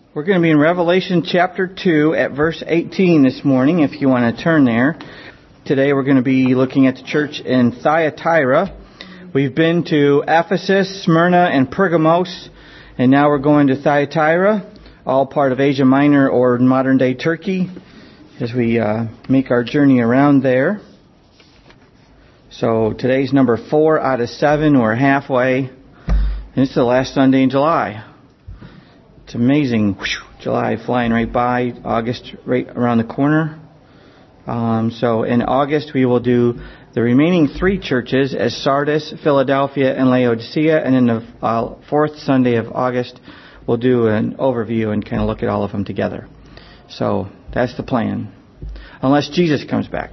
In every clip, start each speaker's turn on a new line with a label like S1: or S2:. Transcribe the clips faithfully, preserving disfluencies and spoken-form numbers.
S1: We're going to be in Revelation chapter two at verse eighteen this morning, if you want to turn there. Today we're going to be looking at the church in Thyatira. We've been to Ephesus, Smyrna, and Pergamos, and now we're going to Thyatira, all part of Asia Minor or modern-day Turkey, as we uh, make our journey around there. So today's number four out of seven. We're halfway, and it's the last Sunday in July. It's amazing. July flying right by. August right around the corner. Um, so in August we will do the remaining three churches as Sardis, Philadelphia, and Laodicea. And in the uh, fourth Sunday of August we'll do an overview and kind of look at all of them together. So that's the plan. Unless Jesus comes back.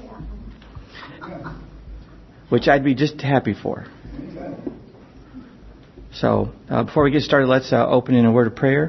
S1: Which I'd be just happy for. So, uh, before we get started, let's uh, open in a word of prayer.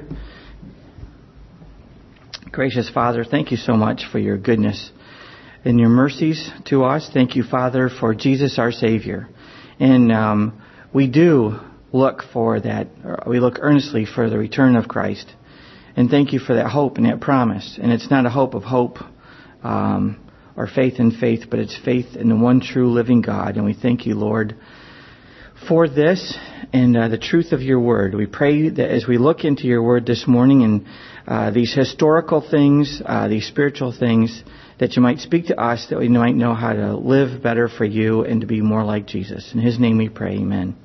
S1: Gracious Father, thank you so much for your goodness and your mercies to us. Thank you, Father, for Jesus our Savior. And um, we do look for that, we look earnestly for the return of Christ. And thank you for that hope and that promise. And it's not a hope of hope um, or faith in faith, but it's faith in the one true living God. And we thank you, Lord, for this and uh, the truth of your word. We pray that as we look into your word this morning and uh, these historical things, uh, these spiritual things, that you might speak to us, that we might know how to live better for you and to be more like Jesus. In his name we pray, amen.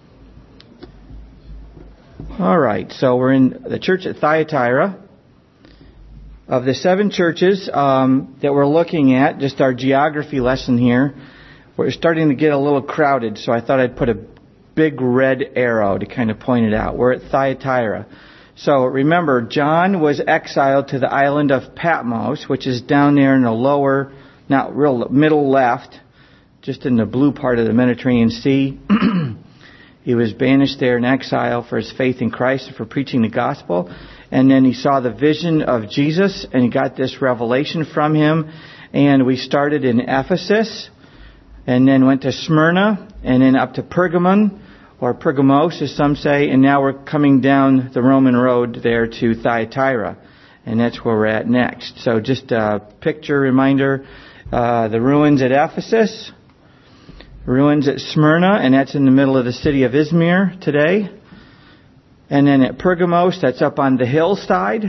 S1: All right, so we're in the church at Thyatira. Of the seven churches um, that we're looking at, just our geography lesson here, we're starting to get a little crowded, so I thought I'd put a big red arrow to kind of point it out. We're at Thyatira. So remember, John was exiled to the island of Patmos, which is down there in the lower, not real middle left, just in the blue part of the Mediterranean Sea. He was banished there in exile for his faith in Christ and for preaching the gospel. And then he saw the vision of Jesus and he got this revelation from him. And we started in Ephesus and then went to Smyrna and then up to Pergamon, or Pergamos as some say. And now we're coming down the Roman road there to Thyatira. And that's where we're at next. So just a picture reminder, uh, the ruins at Ephesus. Ruins at Smyrna, and that's in the middle of the city of Izmir today. And then at Pergamos, that's up on the hillside.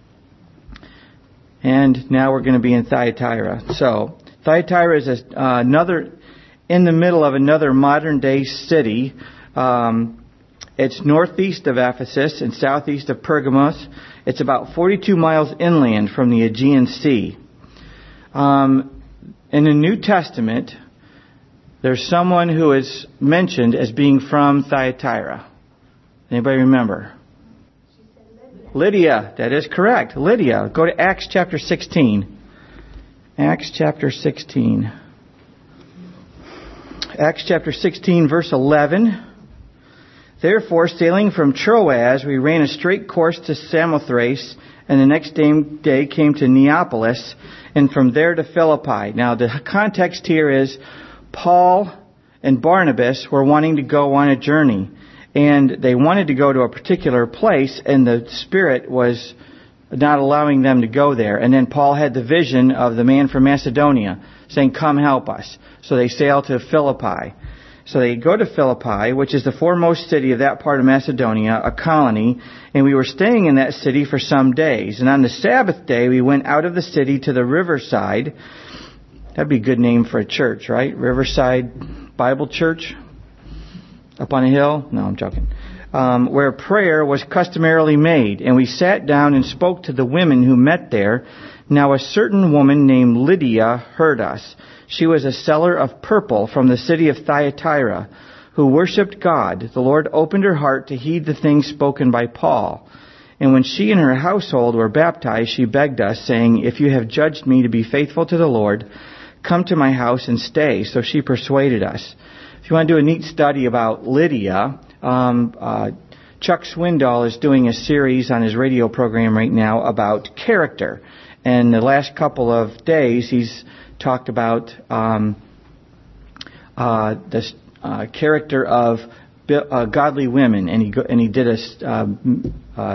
S1: And now we're going to be in Thyatira. So, Thyatira is a, uh, another, in the middle of another modern day city. Um, it's northeast of Ephesus and southeast of Pergamos. It's about forty-two miles inland from the Aegean Sea. Um, in the New Testament, there's someone who is mentioned as being from Thyatira. Anybody remember? Lydia. That is correct. Lydia. Go to Acts chapter sixteen. Acts chapter sixteen. Acts chapter sixteen, verse eleven. Therefore, sailing from Troas, we ran a straight course to Samothrace, and the next day came to Neapolis, and from there to Philippi. Now, the context here is Paul and Barnabas were wanting to go on a journey, and they wanted to go to a particular place, and the Spirit was not allowing them to go there. And then Paul had the vision of the man from Macedonia saying, "Come help us." So they sailed to Philippi. So they go to Philippi, which is the foremost city of that part of Macedonia, a colony, and we were staying in that city for some days. And on the Sabbath day, we went out of the city to the riverside. That'd be a good name for a church, right? Riverside Bible Church? Up on a hill? No, I'm joking. Um, where prayer was customarily made. And we sat down and spoke to the women who met there. Now a certain woman named Lydia heard us. She was a seller of purple from the city of Thyatira, who worshipped God. The Lord opened her heart to heed the things spoken by Paul. And when she and her household were baptized, she begged us, saying, "If you have judged me to be faithful to the Lord, come to my house and stay." So she persuaded us. If you want to do a neat study about Lydia, um, uh, Chuck Swindoll is doing a series on his radio program right now about character. And the last couple of days, he's talked about um, uh, the uh, character of uh, godly women, and he go, and he did a uh, uh,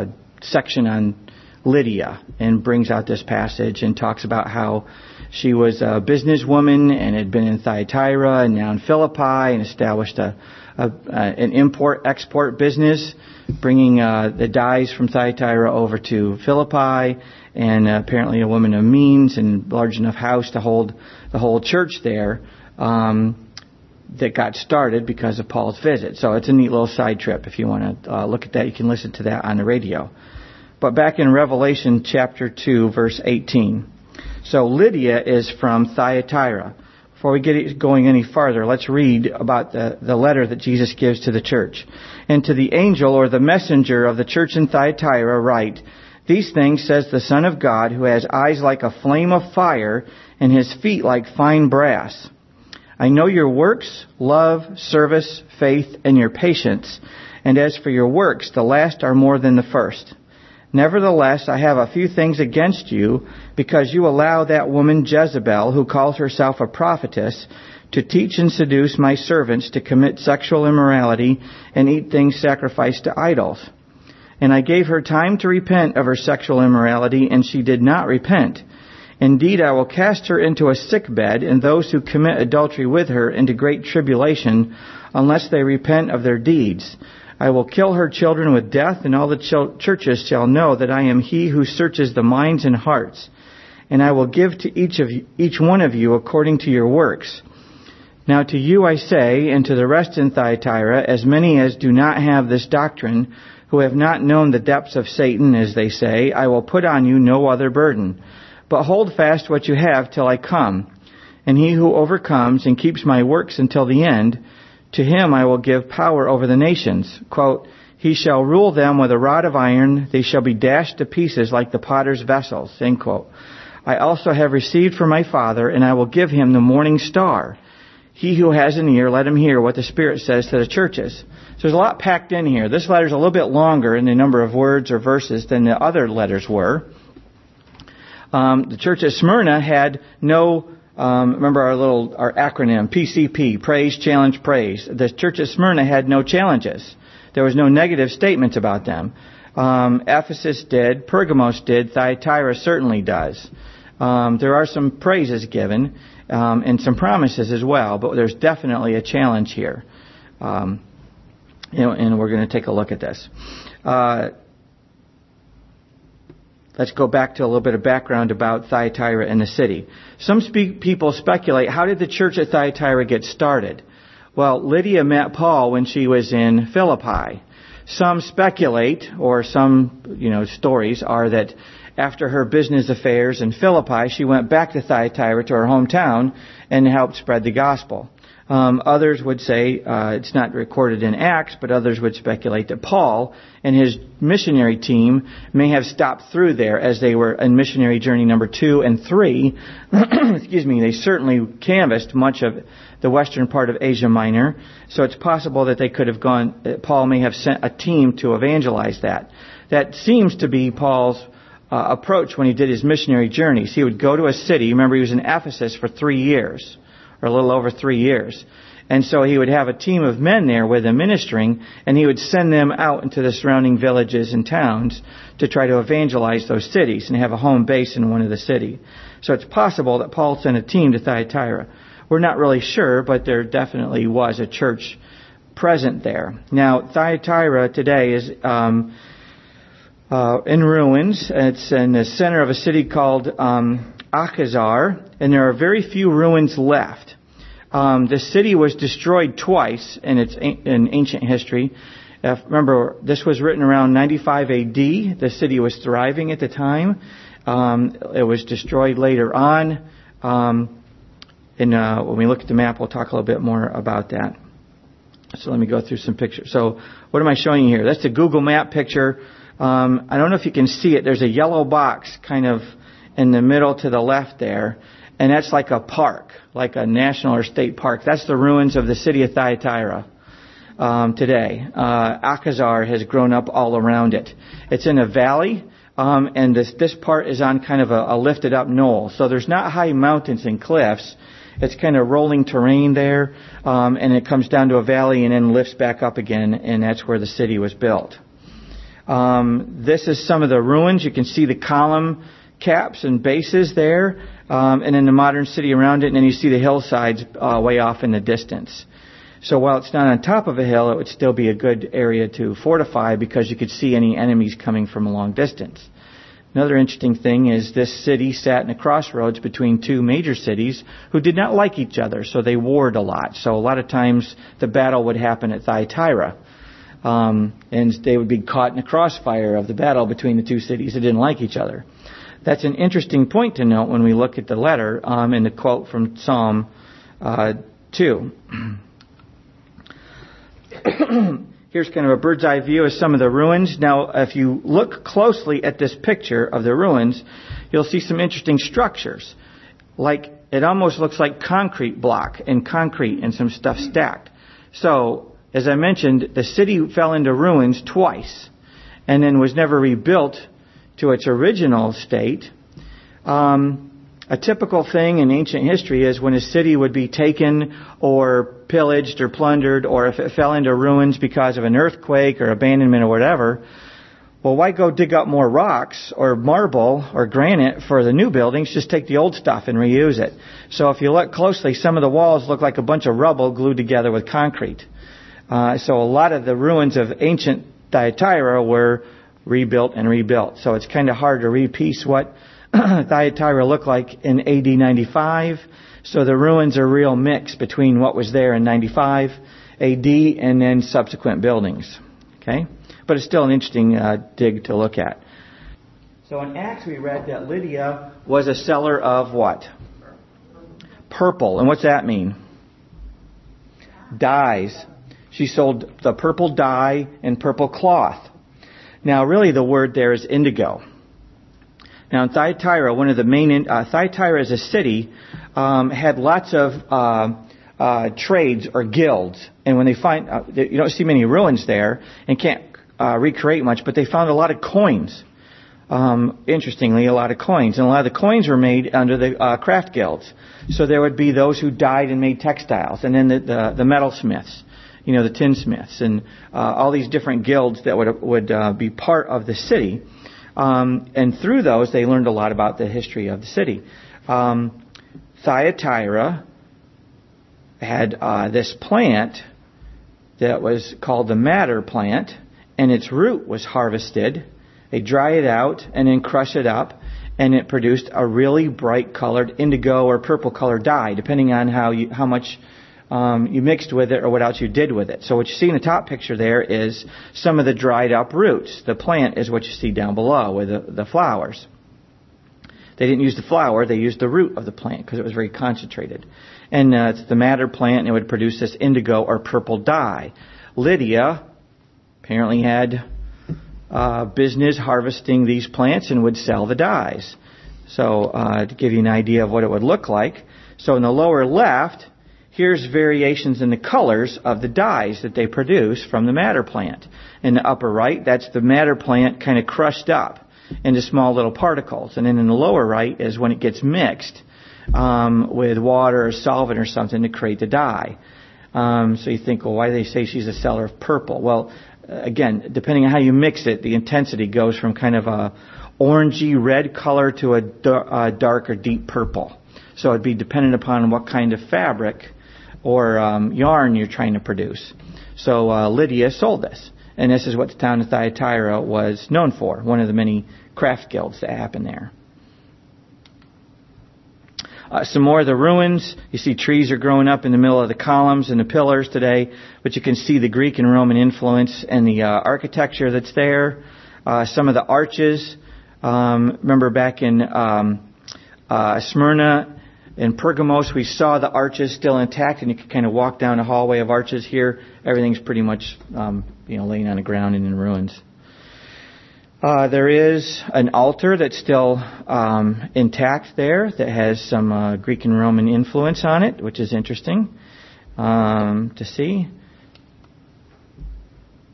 S1: section on Lydia and brings out this passage and talks about how she was a businesswoman and had been in Thyatira and now in Philippi and established a, a, a an import-export business, bringing uh, the dyes from Thyatira over to Philippi, and uh, apparently a woman of means and large enough house to hold the whole church there. Um, that got started because of Paul's visit. So it's a neat little side trip. If you want to uh, look at that, you can listen to that on the radio. But back in Revelation chapter two, verse eighteen. So Lydia is from Thyatira. Before we get going any farther, let's read about the, the letter that Jesus gives to the church. And to the angel or the messenger of the church in Thyatira write, "These things says the Son of God, who has eyes like a flame of fire and his feet like fine brass. I know your works, love, service, faith, and your patience. And as for your works, the last are more than the first. Nevertheless, I have a few things against you, because you allow that woman Jezebel, who calls herself a prophetess, to teach and seduce my servants to commit sexual immorality and eat things sacrificed to idols. And I gave her time to repent of her sexual immorality, and she did not repent. Indeed, I will cast her into a sickbed, and those who commit adultery with her into great tribulation, unless they repent of their deeds. I will kill her children with death, and all the ch- churches shall know that I am he who searches the minds and hearts. And I will give to each of you, each one of you according to your works. Now to you I say, and to the rest in Thyatira, as many as do not have this doctrine, who have not known the depths of Satan, as they say, I will put on you no other burden. But hold fast what you have till I come. And he who overcomes and keeps my works until the end, to him I will give power over the nations. Quote, he shall rule them with a rod of iron. They shall be dashed to pieces like the potter's vessels. End quote. I also have received from my Father, and I will give him the morning star. He who has an ear, let him hear what the Spirit says to the churches. So there's a lot packed in here. This letter's a little bit longer in the number of words or verses than the other letters were. Um, the church at Smyrna had no, um, remember our little, our acronym, P C P, Praise, Challenge, Praise. The church at Smyrna had no challenges. There was no negative statements about them. Um, Ephesus did, Pergamos did, Thyatira certainly does. Um, there are some praises given, um, and some promises as well, but there's definitely a challenge here. Um, you know, and we're going to take a look at this. Uh, Let's go back to a little bit of background about Thyatira and the city. Some spe- people speculate, how did the church at Thyatira get started? Well, Lydia met Paul when she was in Philippi. Some speculate, or some, you know, stories are that after her business affairs in Philippi, she went back to Thyatira, to her hometown, and helped spread the gospel. Um, others would say, uh, it's not recorded in Acts, but others would speculate that Paul and his missionary team may have stopped through there as they were in missionary journey number two and three. Excuse me, they certainly canvassed much of the western part of Asia Minor, so it's possible that they could have gone, that Paul may have sent a team to evangelize that. That seems to be Paul's uh, approach when he did his missionary journeys. He would go to a city. Remember, he was in Ephesus for three years. Or a little over three years. And so he would have a team of men there with him ministering, and he would send them out into the surrounding villages and towns to try to evangelize those cities and have a home base in one of the city. So it's possible that Paul sent a team to Thyatira. We're not really sure, but there definitely was a church present there. Now, Thyatira today is um, uh, in ruins. It's in the center of a city called um, Alcazar, and there are very few ruins left. Um, the city was destroyed twice in its in ancient history. Uh, remember, this was written around ninety-five A D. The city was thriving at the time. Um, it was destroyed later on. Um, and uh, when we look at the map, we'll talk a little bit more about that. So let me go through some pictures. So what am I showing you here? That's the Google Map picture. Um, I don't know if you can see it. There's a yellow box kind of in the middle to the left there. And that's like a park, like a national or state park. That's the ruins of the city of Thyatira um, today. Uh, Alcazar has grown up all around it. It's in a valley, um, and this this part is on kind of a, a lifted up knoll. So there's not high mountains and cliffs. It's kind of rolling terrain there, um, and it comes down to a valley and then lifts back up again, and that's where the city was built. Um, this is some of the ruins. You can see the column caps and bases there, um, and then the modern city around it, and then you see the hillsides uh, way off in the distance. So while it's not on top of a hill, it would still be a good area to fortify because you could see any enemies coming from a long distance. Another interesting thing is this city sat in a crossroads between two major cities who did not like each other, so they warred a lot. So a lot of times the battle would happen at Thyatira, um, and they would be caught in a crossfire of the battle between the two cities that didn't like each other. That's an interesting point to note when we look at the letter um, in the quote from Psalm uh, two. Here's kind of a bird's eye view of some of the ruins. Now, if you look closely at this picture of the ruins, you'll see some interesting structures. Like, it almost looks like concrete block and concrete and some stuff stacked. So, as I mentioned, the city fell into ruins twice and then was never rebuilt to its original state. Um, a typical thing in ancient history is when a city would be taken or pillaged or plundered, or if it fell into ruins because of an earthquake or abandonment or whatever, well, why go dig up more rocks or marble or granite for the new buildings? Just take the old stuff and reuse it. So if you look closely, some of the walls look like a bunch of rubble glued together with concrete. Uh, so a lot of the ruins of ancient Thyatira were rebuilt and rebuilt. So it's kind of hard to repiece what Thyatira looked like in A D ninety-five. So the ruins are a real mix between what was there in ninety-five A D and then subsequent buildings. Okay? But it's still an interesting uh, dig to look at. So in Acts we read that Lydia was a seller of what? Purple. And what's that mean? Dyes. She sold the purple dye and purple cloth. Now, really, the word there is indigo. Now, in Thyatira, one of the main uh, Thyatira as a city um, had lots of uh, uh, trades or guilds, and when they find uh, you don't see many ruins there and can't uh, recreate much, but they found a lot of coins. Um, interestingly, a lot of coins, and a lot of the coins were made under the uh, craft guilds. So there would be those who dyed and made textiles, and then the the, the metalsmiths. You know, the tinsmiths and uh, all these different guilds that would would uh, be part of the city. Um, and through those, they learned a lot about the history of the city. Um, Thyatira had uh, this plant that was called the madder plant, and its root was harvested. They dry it out and then crush it up, and it produced a really bright colored indigo or purple colored dye, depending on how you, how much Um, you mixed with it or what else you did with it. So what you see in the top picture there is some of the dried up roots. The plant is what you see down below with the, the flowers. They didn't use the flower, they used the root of the plant because it was very concentrated. And uh, it's the madder plant, and it would produce this indigo or purple dye. Lydia apparently had uh, business harvesting these plants and would sell the dyes. So uh, to give you an idea of what it would look like. So in the lower left, here's variations in the colors of the dyes that they produce from the madder plant. In the upper right, that's the madder plant kind of crushed up into small little particles. And then in the lower right is when it gets mixed um, with water or solvent or something to create the dye. Um, so you think, well, why do they say she's a seller of purple? Well, again, depending on how you mix it, the intensity goes from kind of a orangey red color to a, a dark or deep purple. So it'd be dependent upon what kind of fabric or um, yarn you're trying to produce. So uh, Lydia sold this. And this is what the town of Thyatira was known for, one of the many craft guilds that happened there. Uh, some more of the ruins. You see trees are growing up in the middle of the columns and the pillars today, but you can see the Greek and Roman influence and the uh, architecture that's there. Uh, some of the arches. Um, remember back in um, uh, Smyrna and Pergamos, we saw the arches still intact, and you could kind of walk down a hallway of arches. Here, everything's pretty much um, you know laying on the ground and in ruins. Uh, there is an altar that's still um, intact there that has some uh, Greek and Roman influence on it, which is interesting um, to see.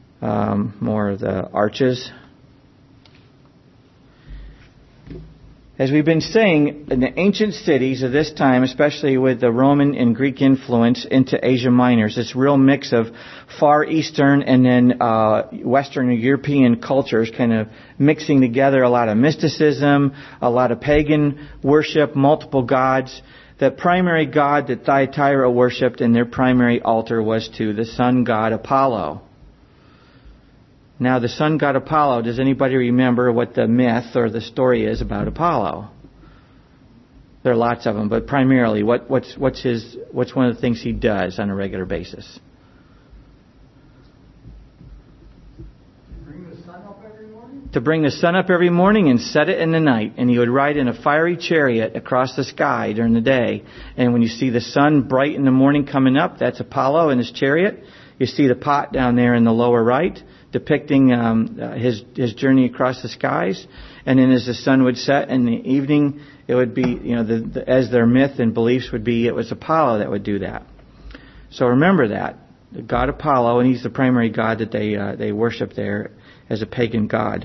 S1: Um, more of the arches. As we've been saying, in the ancient cities of this time, especially with the Roman and Greek influence into Asia Minor, this real mix of Far Eastern and then uh, Western European cultures kind of mixing together, a lot of mysticism, a lot of pagan worship, multiple gods. The primary god that Thyatira worshipped in their primary altar was to the sun god Apollo. Now, the sun god Apollo, does anybody remember what the myth or the story is about Apollo? There are lots of them, but primarily, what, what's, what's his, what's one of the things he does on a regular basis?
S2: Bring the sun up every morning?
S1: To bring the sun up every morning and set it in the night. And he would ride in a fiery chariot across the sky during the day. And when you see the sun bright in the morning coming up, that's Apollo in his chariot. You see the pot down there in the lower right, depicting um, uh, his his journey across the skies. And then as the sun would set in the evening, it would be, you know, the, the, as their myth and beliefs would be, it was Apollo that would do that. So remember that. The god Apollo, and he's the primary god that they uh, they worship there as a pagan god.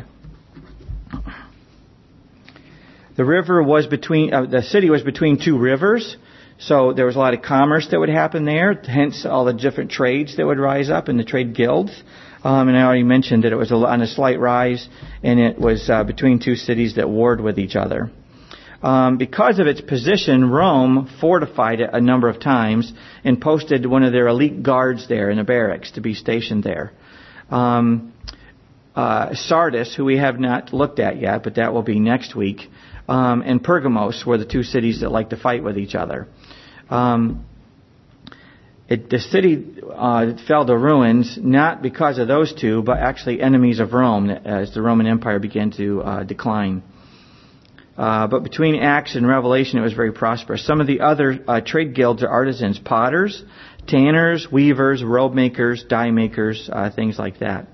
S1: The river was between, uh, the city was between two rivers. So there was a lot of commerce that would happen there, hence all the different trades that would rise up in the trade guilds. Um, and I already mentioned that it was on a slight rise, and it was uh, between two cities that warred with each other. Um, because of its position, Rome fortified it a number of times and posted one of their elite guards there in the barracks to be stationed there. Um, uh, Sardis, who we have not looked at yet, but that will be next week, um, and Pergamos were the two cities that like to fight with each other. Um, it, the city uh, fell to ruins not because of those two, but actually enemies of Rome as the Roman Empire began to uh, decline. Uh, but between Acts and Revelation, it was very prosperous. Some of the other uh, trade guilds are artisans, potters, tanners, weavers, robe makers, dye makers, uh, things like that.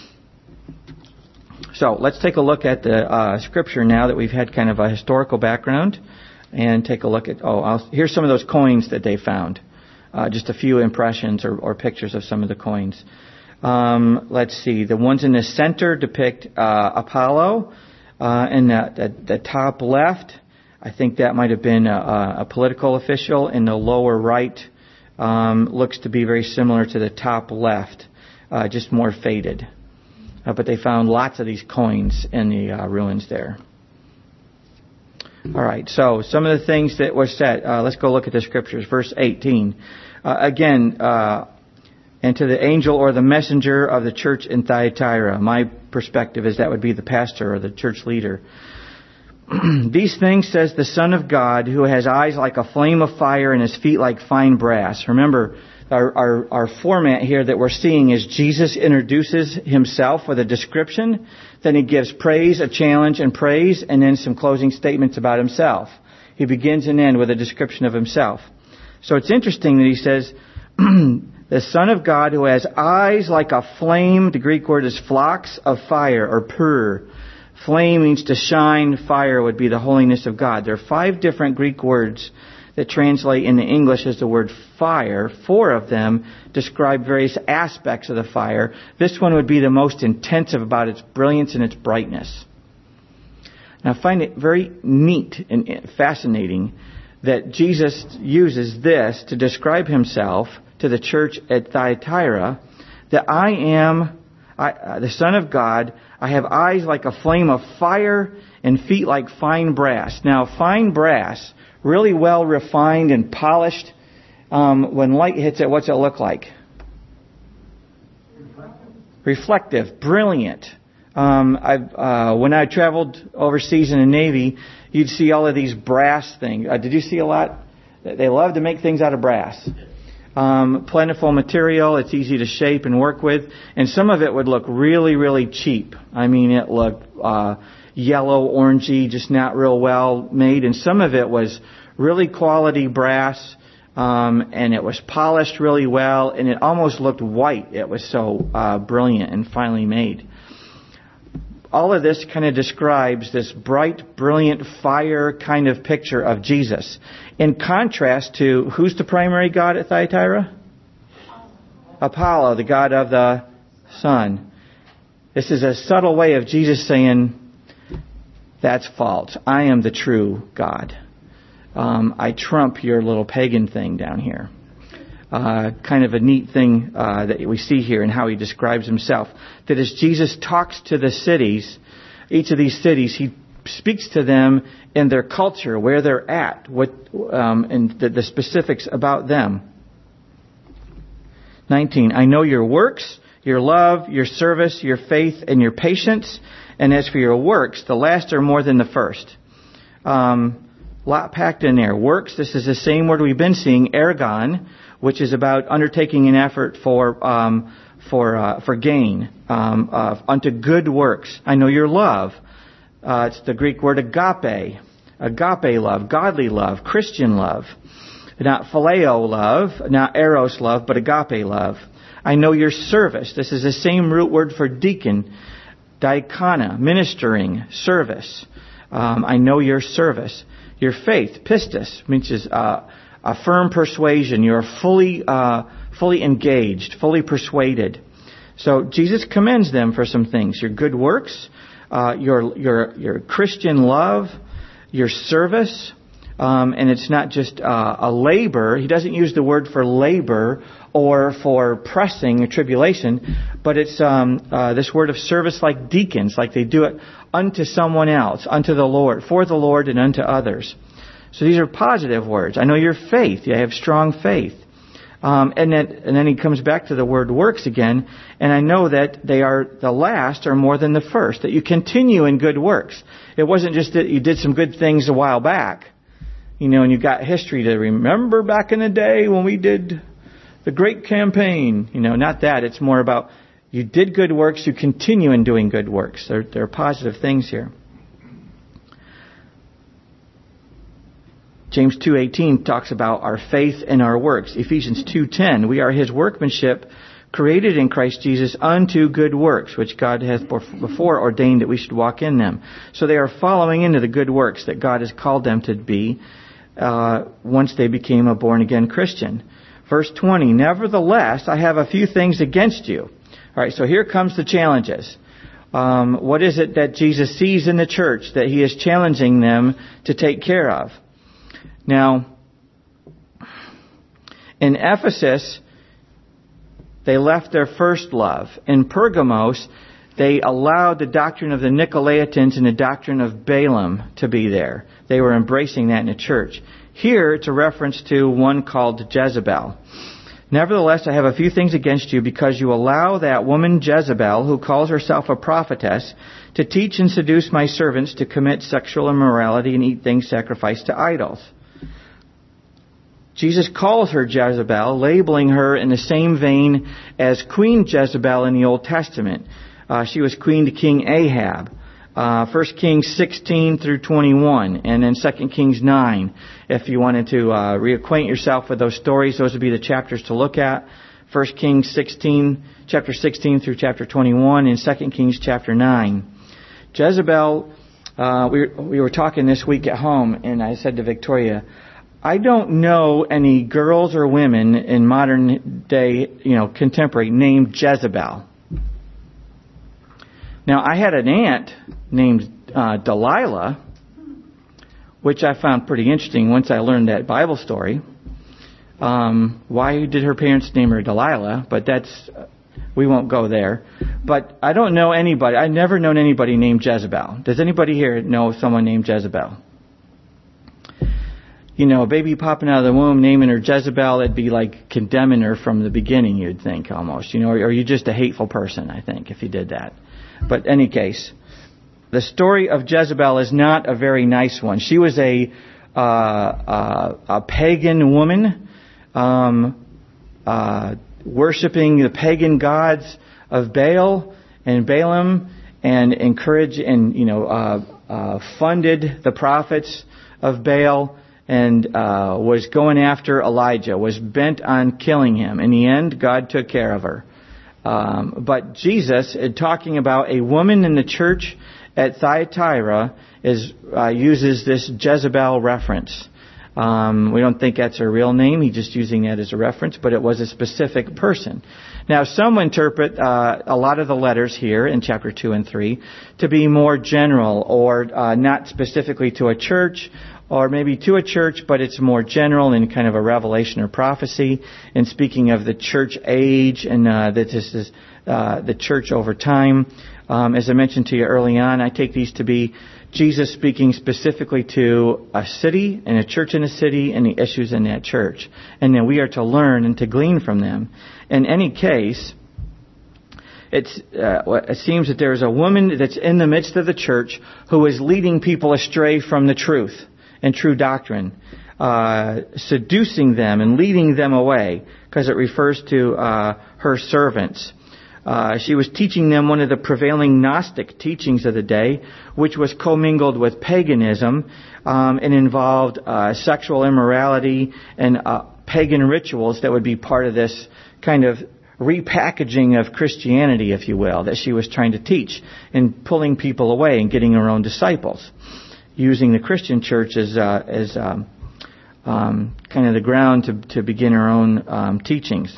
S1: So let's take a look at the uh, scripture now that we've had kind of a historical background. And take a look at, oh, I'll, here's some of those coins that they found. Uh, just a few impressions or, or pictures of some of the coins. Um, let's see. The ones in the center depict uh, Apollo. Uh, and the, the, the top left, I think that might have been a, a political official. In the lower right, um, looks to be very similar to the top left, uh, just more faded. Uh, but they found lots of these coins in the uh, ruins there. All right, so some of the things that were said, uh, let's go look at the scriptures. Verse eighteen. Uh, again, uh, and to the angel or the messenger of the church in Thyatira. My perspective is that would be the pastor or the church leader. These things says the Son of God, who has eyes like a flame of fire and his feet like fine brass. Remember, our, our, our format here that we're seeing is Jesus introduces himself with a description. Then he gives praise, a challenge, and praise, and then some closing statements about himself. He begins and ends with a description of himself. So it's interesting that he says, the Son of God who has eyes like a flame, the Greek word is flocks of fire, or pur. Flame means to shine, fire would be the holiness of God. There are five different Greek words that translate into English as the word fire. Four of them describe various aspects of the fire. This one would be the most intensive about its brilliance and its brightness. Now I find it very neat and fascinating that Jesus uses this to describe himself to the church at Thyatira, that I am I, uh, the Son of God. I have eyes like a flame of fire and feet like fine brass. Now, fine brass, really well refined and polished, um, when light hits it, what's it look like? Reflective. Reflective, brilliant. Um, I've, uh, when I traveled overseas in the Navy, you'd see all of these brass things. Uh, did you see a lot? They love to make things out of brass. Um, plentiful material, it's easy to shape and work with, and some of it would look really, really cheap. I mean, it looked uh, yellow, orangey, just not real well made, and some of it was really quality brass, um, and it was polished really well, and it almost looked white. It was so uh, brilliant and finely made. All of this kind of describes this bright, brilliant fire kind of picture of Jesus. In contrast to, who's the primary god at Thyatira? Apollo, the god of the sun. This is a subtle way of Jesus saying, That's false. I am the true God. Um, I trump your little pagan thing down here. Uh, kind of a neat thing uh, that we see here in how he describes himself. That as Jesus talks to the cities, each of these cities, he speaks to them in their culture, where they're at, what um, and the, the specifics about them. nineteen. I know your works, your love, your service, your faith, and your patience. And as for your works, the last are more than the first. Um, lot packed in there. Works, this is the same word we've been seeing, ergon, which is about undertaking an effort for um, for uh, for gain, um, uh, unto good works. I know your love. Uh, it's the Greek word agape, agape love, godly love, Christian love, not phileo love, not eros love, but agape love. I know your service. This is the same root word for deacon, diakona, ministering, service. Um, I know your service. Your faith, pistis, which is uh, a firm persuasion. You're fully, uh, fully engaged, fully persuaded. So Jesus commends them for some things: your good works, uh, your your your Christian love, your service, um, and it's not just uh, a labor. He doesn't use the word for labor or for pressing or tribulation, but it's um, uh, this word of service, like deacons, like they do it unto someone else, unto the Lord, for the Lord and unto others. So these are positive words. I know your faith. You have strong faith. Um, and, then, and then he comes back to the word works again. And I know that they are, the last are more than the first, that you continue in good works. It wasn't just that you did some good things a while back, you know, and you got history to remember back in the day when we did the great campaign. You know, not that. It's more about you did good works, you continue in doing good works. There, there are positive things here. James two eighteen talks about our faith and our works. Ephesians two ten, we are His workmanship, created in Christ Jesus unto good works, which God hath before ordained that we should walk in them. So they are following into the good works that God has called them to be uh, once they became a born-again Christian. Verse twenty, nevertheless, I have a few things against you. All right, so here comes the challenges. Um, what is it that Jesus sees in the church that He is challenging them to take care of? Now, in Ephesus, they left their first love. In Pergamos, they allowed the doctrine of the Nicolaitans and the doctrine of Balaam to be there. They were embracing that in the church. Here, it's a reference to one called Jezebel. Nevertheless, I have a few things against you, because you allow that woman Jezebel, who calls herself a prophetess, to teach and seduce my servants to commit sexual immorality and eat things sacrificed to idols. Jesus calls her Jezebel, labeling her in the same vein as Queen Jezebel in the Old Testament. Uh, she was queen to King Ahab. Uh, First Kings sixteen through twenty-one, and then Second Kings nine. If you wanted to uh, reacquaint yourself with those stories, those would be the chapters to look at. First Kings sixteen, chapter sixteen through chapter twenty-one, and Second Kings chapter nine. Jezebel, uh, we, we were talking this week at home, and I said to Victoria, I don't know any girls or women in modern day, you know, contemporary named Jezebel. Now, I had an aunt named uh, Delilah, which I found pretty interesting once I learned that Bible story. Um, why did her parents name her Delilah? But that's, we won't go there. But I don't know anybody, I've never known anybody named Jezebel. Does anybody here know someone named Jezebel? You know, a baby popping out of the womb, naming her Jezebel, it'd be like condemning her from the beginning, you'd think, almost. You know, or, or you're just a hateful person, I think, if you did that. But in any case, the story of Jezebel is not a very nice one. She was a uh, uh, a pagan woman, um, uh, worshiping the pagan gods of Baal and Balaam, and encouraged and you know uh, uh, funded the prophets of Baal, and uh, was going after Elijah, was bent on killing him. In the end, God took care of her. Um, but Jesus, uh, talking about a woman in the church at Thyatira, is uh, uses this Jezebel reference. Um, we don't think that's her real name. He's just using that as a reference, but it was a specific person. Now, some interpret uh, a lot of the letters here in chapter two and three to be more general or uh, not specifically to a church, or maybe to a church, but it's more general in kind of a revelation or prophecy. And speaking of the church age and uh, that this is uh, the church over time. Um, as I mentioned to you early on, I take these to be Jesus speaking specifically to a city and a church in a city and the issues in that church. And then we are to learn and to glean from them. In any case, it's, uh, it seems that there is a woman that's in the midst of the church who is leading people astray from the truth and true doctrine, uh, seducing them and leading them away, because it refers to uh, her servants. Uh, she was teaching them one of the prevailing Gnostic teachings of the day, which was commingled with paganism um, and involved uh, sexual immorality and uh, pagan rituals that would be part of this kind of repackaging of Christianity, if you will, that she was trying to teach and pulling people away and getting her own disciples, using the Christian church as uh, as um, um, kind of the ground to, to begin her own um, teachings.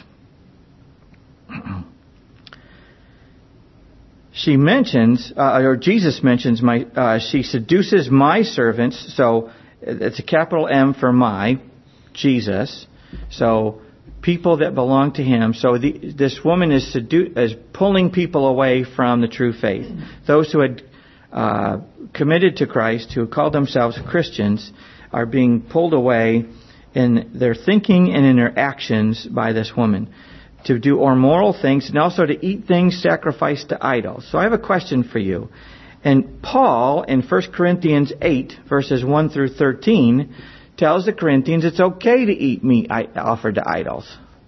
S1: She mentions, uh, or Jesus mentions, my. Uh, she seduces my servants. So it's a capital M for my, Jesus. So people that belong to Him. So the, this woman is sedu- is pulling people away from the true faith. Those who had uh, committed to Christ, who called themselves Christians, are being pulled away in their thinking and in their actions by this woman, to do immoral things and also to eat things sacrificed to idols. So I have a question for you. And Paul, in First Corinthians eight, verses one through thirteen, tells the Corinthians it's okay to eat meat offered to idols.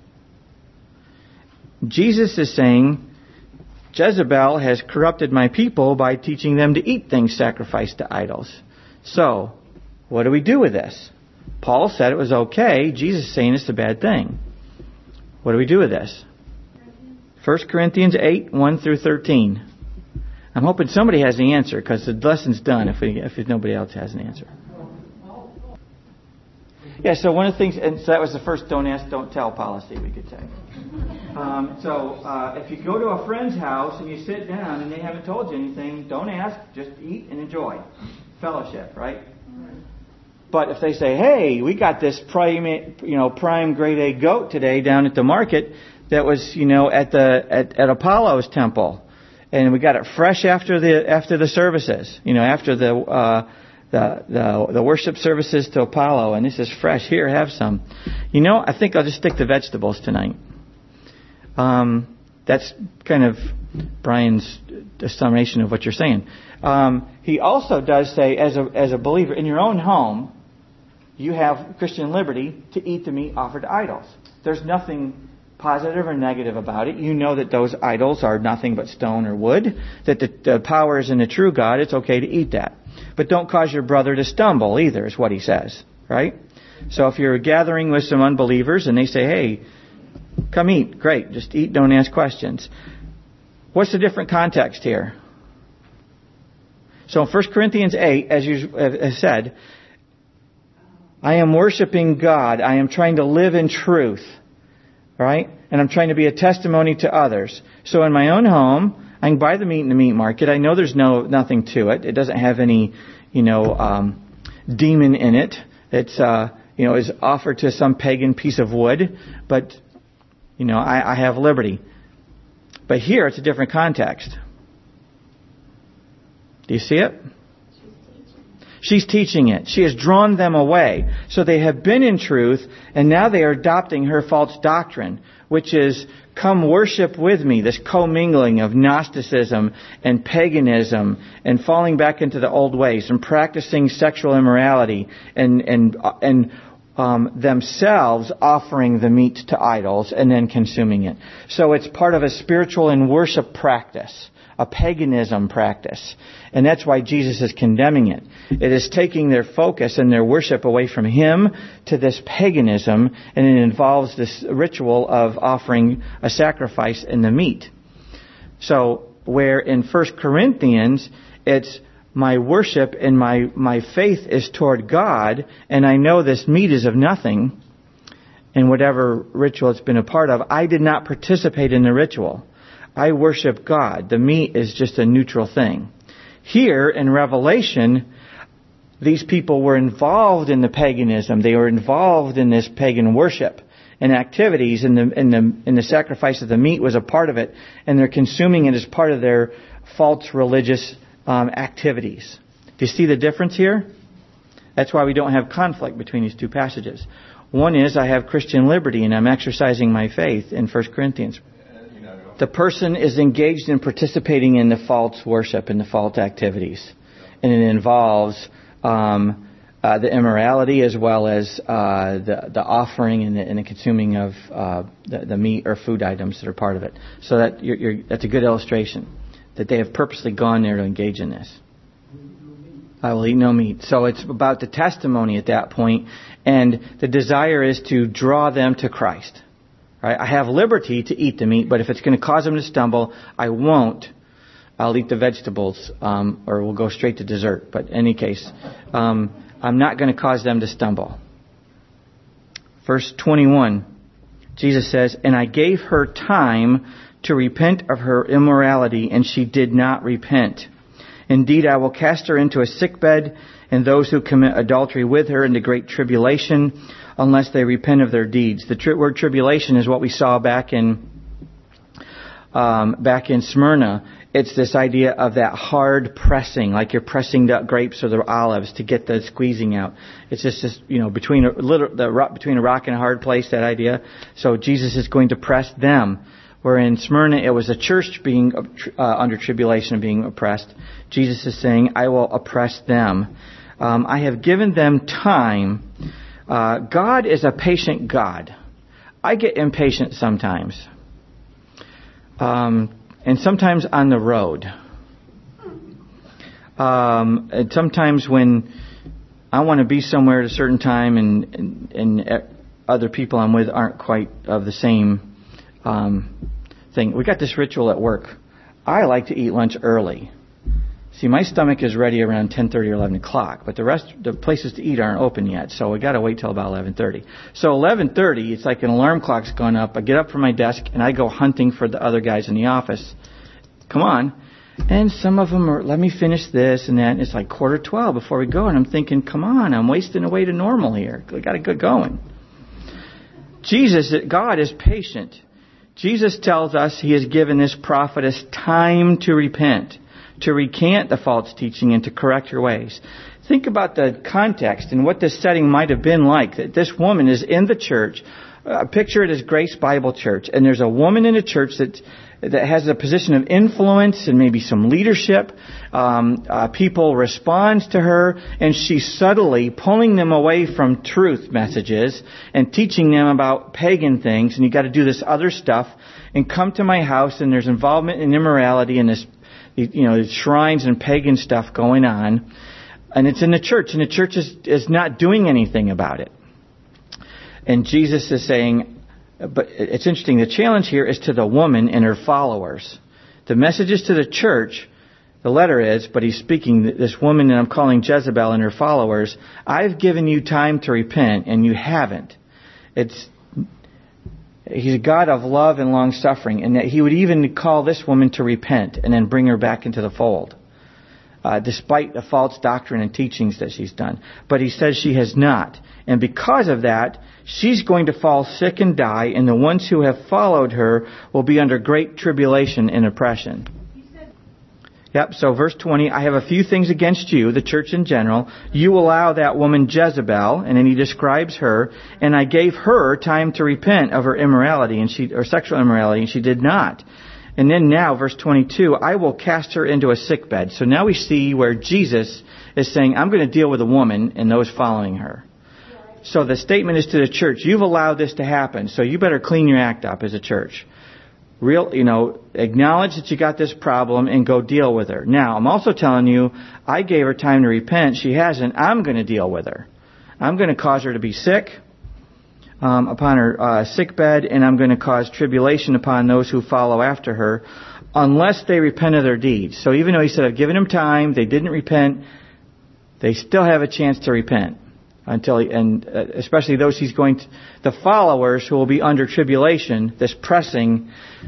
S1: Jesus is saying, Jezebel has corrupted my people by teaching them to eat things sacrificed to idols. So, what do we do with this? Paul said it was okay. Jesus is saying it's a bad thing. What do we do with this? First Corinthians eight, one through thirteen. I'm hoping somebody has the answer, because the lesson's done if, we, if nobody else has an answer. Yeah, so one of the things, and so that was the first don't ask, don't tell policy, we could say. Um, so uh, if you go to a friend's house and you sit down and they haven't told you anything, don't ask, just eat and enjoy. Fellowship, right? But if they say, hey, we got this prime, you know, prime grade A goat today down at the market that was, you know, at the at, at Apollo's temple, and we got it fresh after the after the services, you know, after the uh, the the the worship services to Apollo, and this is fresh. Here, have some. You know, I think I'll just stick to vegetables tonight. Um, that's kind of Brian's summation of what you're saying. Um, he also does say, as a as a believer in your own home, you have Christian liberty to eat the meat offered to idols. There's nothing positive or negative about it. You know that those idols are nothing but stone or wood, that the, the power is in the true God. It's okay to eat that. But don't cause your brother to stumble either, is what he says, right? So if you're gathering with some unbelievers and they say, hey, come eat, great, just eat, don't ask questions. What's the different context here? So in First Corinthians eight, as you have said, I am worshiping God. I am trying to live in truth, right? And I'm trying to be a testimony to others. So in my own home, I can buy the meat in the meat market. I know there's no nothing to it. It doesn't have any, you know, um, demon in it. It's, uh, you know, is offered to some pagan piece of wood. But, you know, I, I have liberty. But here it's a different context. Do you see it? She's teaching it. She has drawn them away. So they have been in truth, and now they are adopting her false doctrine, which is, come worship with me, this commingling of Gnosticism and paganism and falling back into the old ways and practicing sexual immorality and and and um, themselves offering the meat to idols and then consuming it. So it's part of a spiritual and worship practice, a paganism practice. And that's why Jesus is condemning it. It is taking their focus and their worship away from Him to this paganism, and it involves this ritual of offering a sacrifice in the meat. So where in First Corinthians it's my worship and my, my faith is toward God, and I know this meat is of nothing, in whatever ritual it's been a part of, I did not participate in the ritual. I worship God. The meat is just a neutral thing. Here in Revelation, these people were involved in the paganism. They were involved in this pagan worship and activities, and the, and the, and the sacrifice of the meat was a part of it, and they're consuming it as part of their false religious um, activities. Do you see the difference here? That's why we don't have conflict between these two passages. One is I have Christian liberty and I'm exercising my faith in First Corinthians. The person is engaged in participating in the false worship and the false activities. And it involves um, uh, the immorality as well as uh, the, the offering and the, and the consuming of uh, the, the meat or food items that are part of it. So that you're, you're, that's a good illustration that they have purposely gone there to engage in this. I will eat no meat. So it's about the testimony at that point, and the desire is to draw them to Christ. Right? I have liberty to eat the meat, but if it's going to cause them to stumble, I won't. I'll eat the vegetables, um, or we'll go straight to dessert. But in any case, um, I'm not going to cause them to stumble. Verse twenty-one, Jesus says, "And I gave her time to repent of her immorality, and she did not repent. Indeed, I will cast her into a sickbed, and those who commit adultery with her into great tribulation, unless they repent of their deeds." The tri- word tribulation is what we saw back in um, back in Smyrna. It's this idea of that hard pressing, like you're pressing the grapes or the olives to get the squeezing out. It's just, just you know, between a little, the rock, between a rock and a hard place, that idea. So Jesus is going to press them. Where in Smyrna it was a church being uh, under tribulation and being oppressed. Jesus is saying, I will oppress them. Um, I have given them time. Uh, God is a patient God. I get impatient sometimes. Um, and sometimes on the road. Um, and sometimes when I want to be somewhere at a certain time and, and, and other people I'm with aren't quite of the same um, thing. We got this ritual at work. I like to eat lunch early. See, my stomach is ready around ten thirty or eleven o'clock, but the rest, the places to eat aren't open yet, so we got to wait till about eleven thirty. So eleven thirty, it's like an alarm clock's gone up. I get up from my desk and I go hunting for the other guys in the office. Come on. And some of them are, let me finish this and that. And it's like quarter twelve before we go, and I'm thinking, come on, I'm wasting away to normal here. We got to get going. Jesus, God is patient. Jesus tells us He has given this prophetess time to repent, to recant the false teaching and to correct her ways. Think about the context and what this setting might have been like. That this woman is in the church. Uh, picture it as Grace Bible Church. And there's a woman in a church that that has a position of influence and maybe some leadership. Um, uh, people respond to her, and she's subtly pulling them away from truth messages and teaching them about pagan things. And you got to do this other stuff and come to my house, and there's involvement in immorality and this, you know, shrines and pagan stuff going on. And it's in the church, and the church is, is not doing anything about it. And Jesus is saying, but it's interesting, the challenge here is to the woman and her followers. The message is to the church, the letter is, but he's speaking, this woman that I'm calling Jezebel and her followers, I've given you time to repent, and you haven't. It's He's a God of love and long suffering, and that He would even call this woman to repent and then bring her back into the fold, uh, despite the false doctrine and teachings that she's done. But He says she has not. And because of that, she's going to fall sick and die, and the ones who have followed her will be under great tribulation and oppression. Yep, so verse twenty, I have a few things against you, the church in general. You allow that woman Jezebel, and then he describes her, and I gave her time to repent of her immorality, and she or sexual immorality, and she did not. And then now, verse twenty-two, I will cast her into a sickbed. So now we see where Jesus is saying, I'm going to deal with a woman and those following her. So the statement is to the church, you've allowed this to happen, so you better clean your act up as a church. Real, you know, acknowledge that you got this problem and go deal with her. Now, I'm also telling you, I gave her time to repent. She hasn't. I'm going to deal with her. I'm going to cause her to be sick um, upon her uh, sick bed, and I'm going to cause tribulation upon those who follow after her. unless they repent of their deeds. So even though he said, I've given them time, they didn't repent, they still have a chance to repent. Until he, and especially those he's going to, the followers who will be under tribulation, this pressing,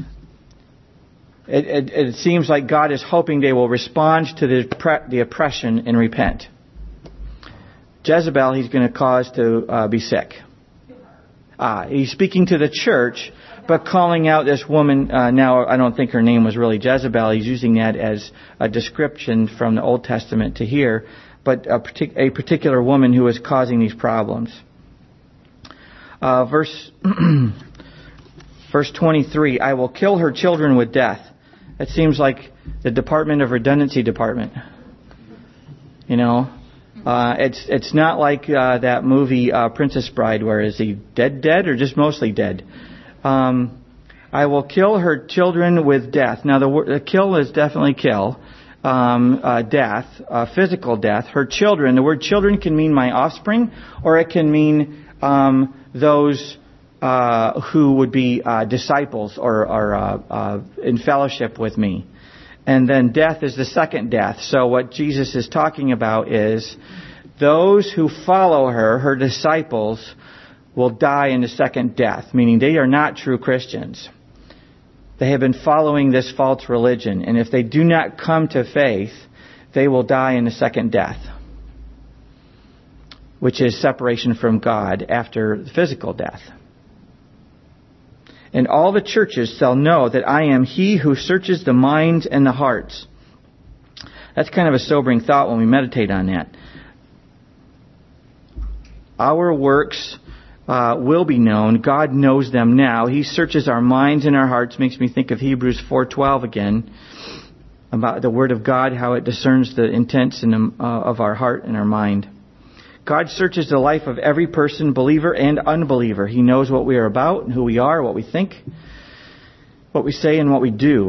S1: it, it, it seems like God is hoping they will respond to the, the oppression and repent. Jezebel, he's going to cause to uh, be sick. Uh, he's speaking to the church, but calling out this woman. Uh, now, I don't think her name was really Jezebel. He's using that as a description from the Old Testament to here, but a, partic- a particular woman who is causing these problems. Uh, verse verse twenty-three, I will kill her children with death. That seems like the Department of Redundancy Department. You know? Uh, it's it's not like uh, that movie uh, Princess Bride, where is he dead dead or just mostly dead? Um, I will kill her children with death. Now the, word, the kill is definitely kill, um, uh, death, uh, physical death. Her children. The word children can mean my offspring, or it can mean um, those uh, who would be uh, disciples or, or uh, uh, in fellowship with me. And then death is the second death. So what Jesus is talking about is those who follow her, her disciples, will die in the second death, meaning they are not true Christians. They have been following this false religion. And if they do not come to faith, they will die in the second death, which is separation from God after physical death. And all the churches shall know that I am He who searches the minds and the hearts. That's kind of a sobering thought when we meditate on that. Our works uh, will be known. God knows them now. He searches our minds and our hearts. Makes me think of Hebrews four twelve again, about the Word of God, how it discerns the intents in the, uh, of our heart and our mind. God searches the life of every person, believer and unbeliever. He knows what we are about and who we are, what we think, what we say, and what we do.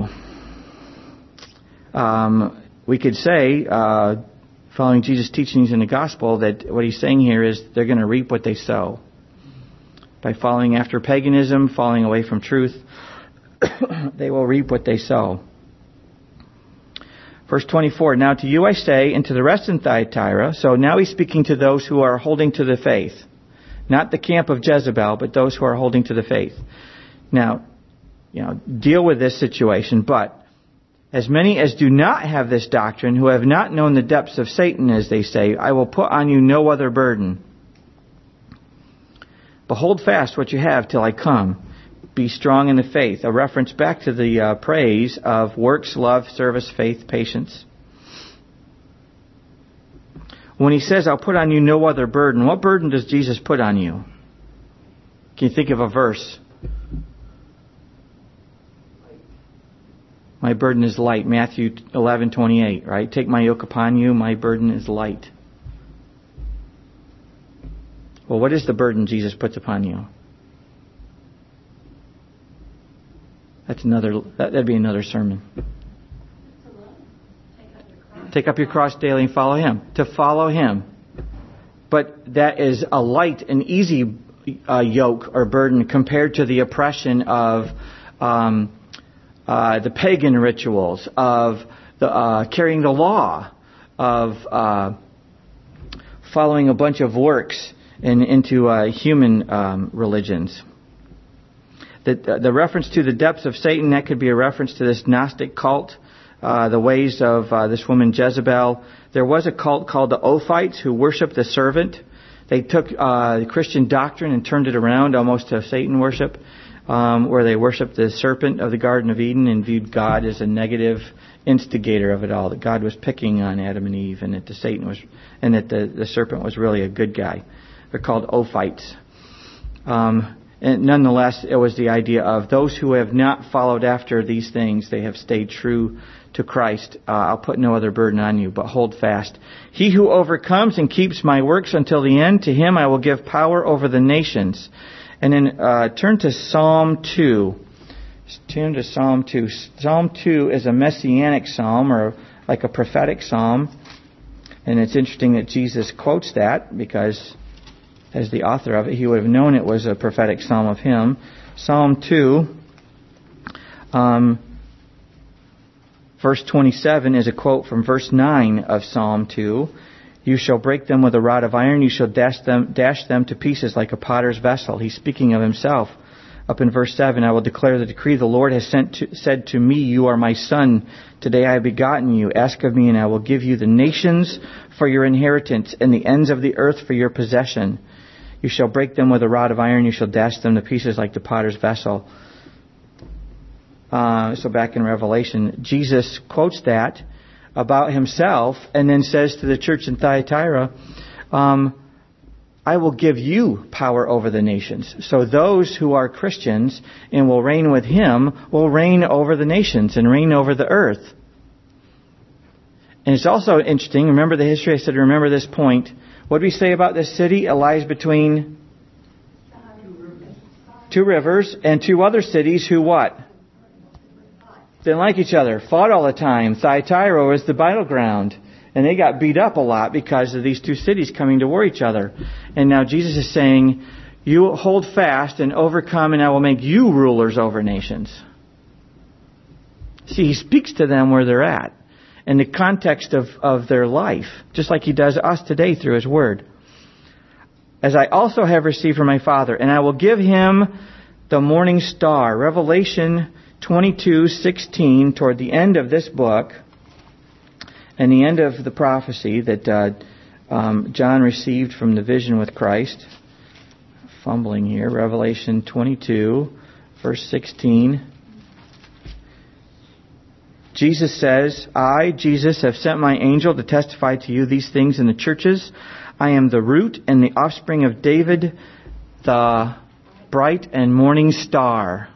S1: Um, we could say, uh, following Jesus' teachings in the gospel, that what he's saying here is they're going to reap what they sow. By following after paganism, falling away from truth, they will reap what they sow. Verse twenty-four, now to you I say, and to the rest in Thyatira. So now he's speaking to those who are holding to the faith. Not the camp of Jezebel, but those who are holding to the faith. Now, you know, deal with this situation. But as many as do not have this doctrine, who have not known the depths of Satan, as they say, I will put on you no other burden. But hold fast what you have till I come. Be strong in the faith. A reference back to the uh, praise of works, love, service, faith, patience. When he says, I'll put on you no other burden, what burden does Jesus put on you? Can you think of a verse? My burden is light. Matthew eleven twenty-eight, right? Take my yoke upon you. My burden is light. Well, what is the burden Jesus puts upon you? That's another, that'd be another sermon. Take up your cross daily and follow Him. To follow Him. But that is a light and easy uh, yoke or burden compared to the oppression of um, uh, the pagan rituals, of the uh, carrying the law, of uh, following a bunch of works in, into uh, human um, religions. The, the reference to the depths of Satan, that could be a reference to this Gnostic cult, uh, the ways of uh, this woman Jezebel. There was a cult called the Ophites who worshipped the servant. They took uh, the Christian doctrine and turned it around almost to Satan worship, um, where they worshipped the serpent of the Garden of Eden and viewed God as a negative instigator of it all, that God was picking on Adam and Eve, and that the Satan was, and that the, the serpent was really a good guy. They're called Ophites. Um, And nonetheless, it was the idea of those who have not followed after these things, they have stayed true to Christ. Uh, I'll put no other burden on you, but hold fast. He who overcomes and keeps my works until the end, to him I will give power over the nations. And then uh, turn to Psalm two. Turn to Psalm two. Psalm two is a messianic psalm, or like a prophetic psalm. And it's interesting that Jesus quotes that, because as the author of it, he would have known it was a prophetic psalm of him. Psalm two, um, Verse twenty-seven is a quote from verse nine of Psalm two. You shall break them with a rod of iron. You shall dash them, dash them to pieces like a potter's vessel. He's speaking of himself. Up in verse seven, I will declare the decree. The Lord has sent to, said to me, you are my son. Today I have begotten you. Ask of me, and I will give you the nations for your inheritance and the ends of the earth for your possession. You shall break them with a rod of iron. You shall dash them to pieces like the potter's vessel. Uh, so back in Revelation, Jesus quotes that about himself and then says to the church in Thyatira, um, I will give you power over the nations. So those who are Christians and will reign with him will reign over the nations and reign over the earth. And it's also interesting, remember the history, I said remember this point. What do we say about this city? It lies between two rivers and two other cities who what? Didn't like each other, fought all the time. Thyatira was the battleground. And they got beat up a lot because of these two cities coming to war each other. And now Jesus is saying, you hold fast and overcome, and I will make you rulers over nations. See, he speaks to them where they're at, in the context of, of their life, just like he does us today through his word. As I also have received from my Father, and I will give him the morning star. Revelation twenty-two sixteen, toward the end of this book, and the end of the prophecy that uh, um, John received from the vision with Christ. Fumbling here. Revelation twenty-two, verse sixteen. Jesus says, I, Jesus, have sent my angel to testify to you these things in the churches. I am the root and the offspring of David, the bright and morning star.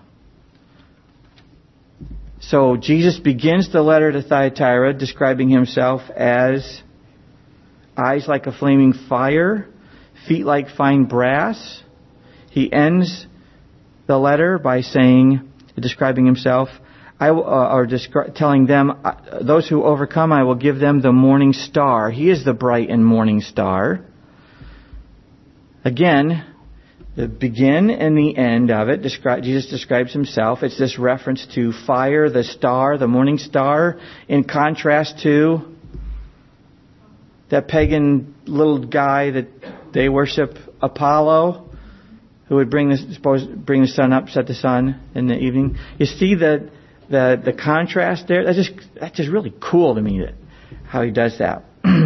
S1: So Jesus begins the letter to Thyatira describing himself as eyes like a flaming fire, feet like fine brass. He ends the letter by saying, describing himself, I uh, or descri- telling them, uh, those who overcome, I will give them the morning star. He is the bright and morning star. Again, the begin and the end of it, descri- Jesus describes himself. It's this reference to fire, the star, the morning star, in contrast to that pagan little guy that they worship, Apollo, who would bring the, suppose, bring the sun up, set the sun in the evening. You see the the the contrast there? That's just that's just really cool to me, that how he does that.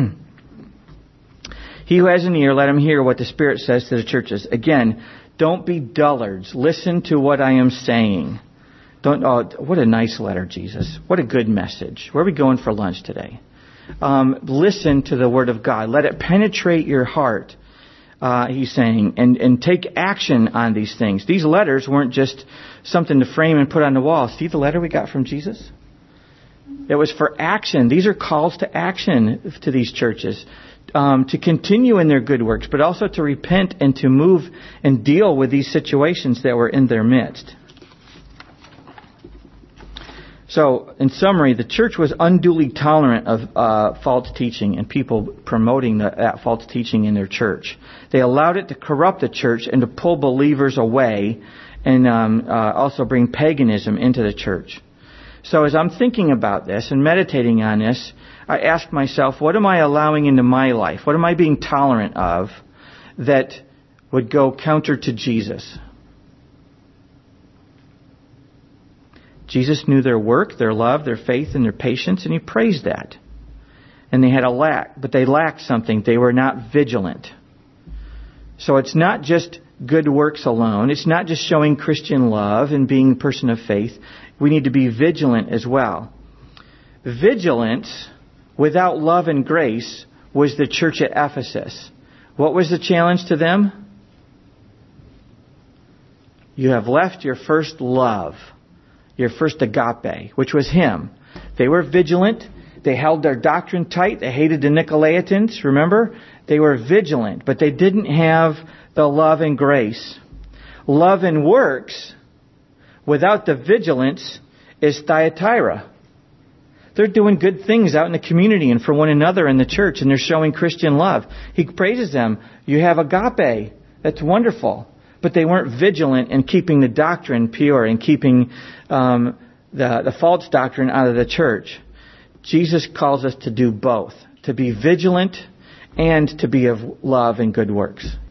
S1: He who has an ear, let him hear what the Spirit says to the churches. Again, don't be dullards. Listen to what I am saying. Don't. Oh, what a nice letter, Jesus. What a good message. Where are we going for lunch today? Um, listen to the Word of God. Let it penetrate your heart, uh, he's saying, and, and take action on these things. These letters weren't just something to frame and put on the wall. See the letter we got from Jesus? It was for action. These are calls to action to these churches. Um, to continue in their good works, but also to repent and to move and deal with these situations that were in their midst. So, in summary, the church was unduly tolerant of uh, false teaching and people promoting the, that false teaching in their church. They allowed it to corrupt the church and to pull believers away, and um, uh, also bring paganism into the church. So as I'm thinking about this and meditating on this, I ask myself, what am I allowing into my life? What am I being tolerant of that would go counter to Jesus? Jesus knew their work, their love, their faith, and their patience, and he praised that. And they had a lack, but they lacked something. They were not vigilant. So it's not just good works alone. It's not just showing Christian love and being a person of faith. We need to be vigilant as well. Vigilance without love and grace was the church at Ephesus. What was the challenge to them? You have left your first love, your first agape, which was him. They were vigilant. They held their doctrine tight. They hated the Nicolaitans, remember? They were vigilant, but they didn't have the love and grace. Love and works without the vigilance is Thyatira. They're doing good things out in the community and for one another in the church, and they're showing Christian love. He praises them. You have agape. That's wonderful. But they weren't vigilant in keeping the doctrine pure and keeping um, the, the false doctrine out of the church. Jesus calls us to do both, to be vigilant and to be of love and good works.